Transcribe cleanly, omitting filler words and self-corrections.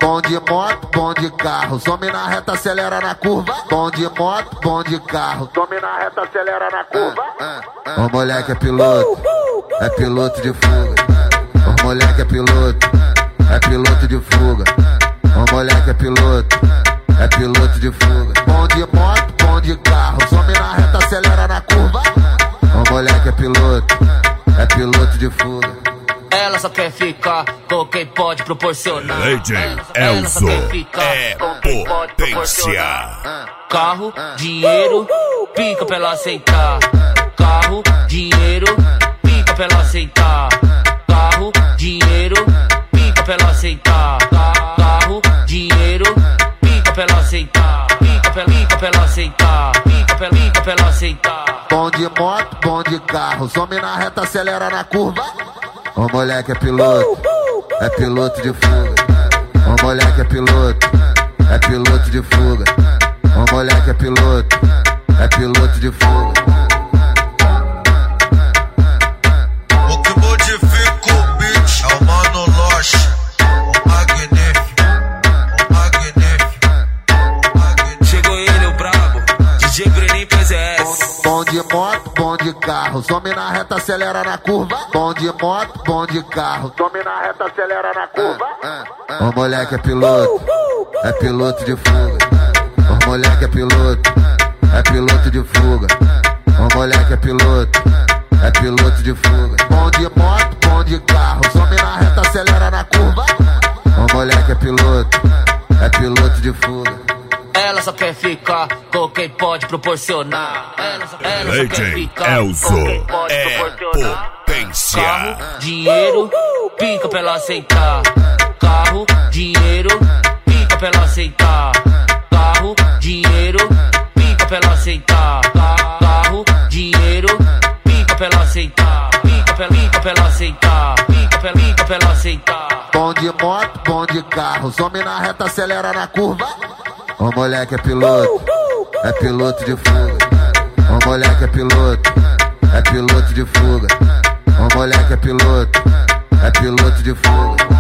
Bom de moto, bom de carro, some na reta, acelera na curva. Bom de moto, bom de carro, some na reta, acelera na curva. O moleque é piloto de fuga. O moleque é piloto de fuga. O moleque é piloto de fuga. Bom de moto, bom de carro, some na reta, acelera na curva. O moleque é piloto de fuga. Ela só quer ficar com quem pode proporcionar. DJ Elzo é potência. Carro, dinheiro, pica pra ela aceitar. Carro, dinheiro, pica pra ela aceitar. Carro, dinheiro, pica pra ela aceitar. Carro, dinheiro, pica pra ela aceitar. Pica pra ela aceitar. Pica pra ela aceitar. Bom de moto, bom de carro, some na reta, acelera na curva. O moleque é piloto de fuga. O moleque é piloto de fuga. O moleque é piloto de fuga. O que modifica o beat é o Mano Loche, o magnífico. Chegou ele, o brabo, DJ Brenin PZS. Bom de moto, bom de carro, some na reta, acelera na curva. Bom de moto, bom de carro, some na reta, acelera na curva. O moleque é piloto de fuga. O moleque é piloto de fuga. O moleque é piloto de fuga. Bom de moto, bom de carro, some na reta, acelera na curva. O moleque é piloto de fuga. Ela só quer ficar com quem pode proporcionar. Ela só quer DJ ficar Elzo com quem pode é proporcionar. potência. Carro, dinheiro, pica pra ela aceitar. Carro, dinheiro, pica pra ela aceitar. Carro, dinheiro, pica pra ela aceitar. Carro, dinheiro, pica pra ela aceitar. Pica pra ela aceitar. Pica pra ela aceitar. Bom de moto, bom de carro, some na reta, acelera na curva. O moleque é piloto de fuga. O moleque é piloto de fuga. O moleque é piloto de fuga.